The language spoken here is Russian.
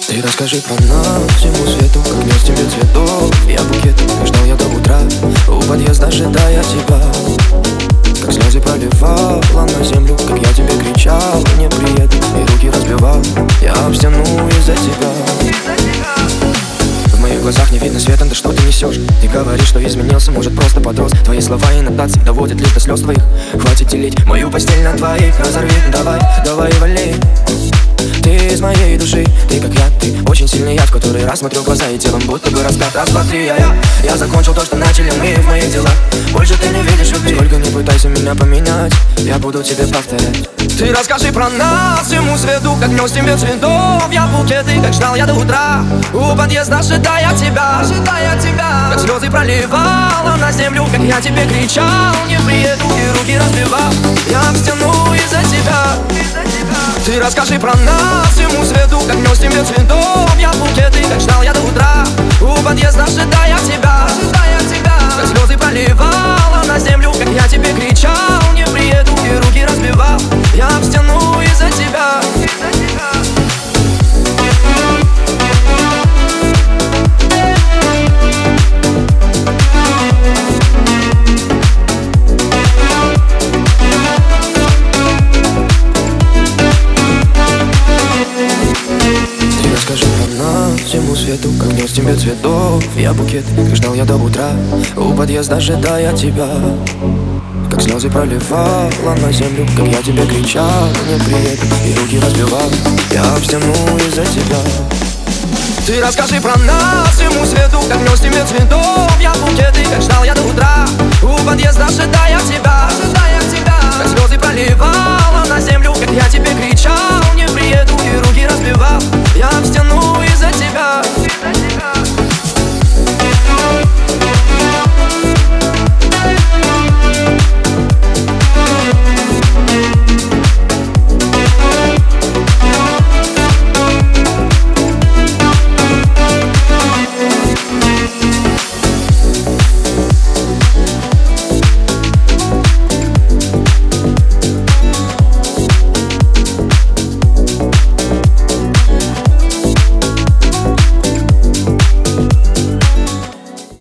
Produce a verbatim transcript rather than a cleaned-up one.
Ты расскажи про нас всему свету, как нес тебе цветов. Я букет, как ждал я до утра, у подъезда ожидая тебя. Как слезы проливала на землю, как я тебе кричал: не приеду, и руки разбивал я об стену из-за тебя. В моих глазах не видно света, да что ты несешь? Ты говоришь, что изменился, может просто подрос. Твои слова и нотации доводят лишь до слез твоих. Хватит делить мою постель на твоих, разорви, давай, давай вали. Ты из моей души, ты как я, ты очень сильный яд, в который раз смотрю в глаза и телом будто бы распят. Раз, два, три, я, я, я закончил то, что начали мы в моих делах. Больше ты не видишь любви. Сколько не пытайся меня поменять, я буду тебе повторять. Ты расскажи про нас всему свету, как нес тебе цветов. Я букеты, как ждал я до утра, у подъезда ожидая тебя, ожидая тебя. Как слезы проливала на землю, как я тебе кричал: не приеду, и руки разбивал я об стену из-за тебя. Ты расскажи про нас всему свету, как нес тебе цветов. Я букеты, как ждал я до утра, у подъезда ожидая тебя, ожидая тебя. Как слезы проливала на землю, как я тебе кричал: не приеду, и руки разбивал я об стену из-за тебя. Всему свету, как нес тебе цветов. Я букет, как ждал я до утра, у подъезда ожидая тебя. Как слезы проливала на землю, как я тебе кричал: не приеду, и руки разбивал я об стену из-за тебя. Ты расскажи про нас всему свету, как нес тебе цветов. Я букеты, как ждал я до утра, у подъезда ожидая тебя, ожидая тебя. Как слезы проливала на землю, как я тебе кричал: не приеду, и руки разбивал я об стену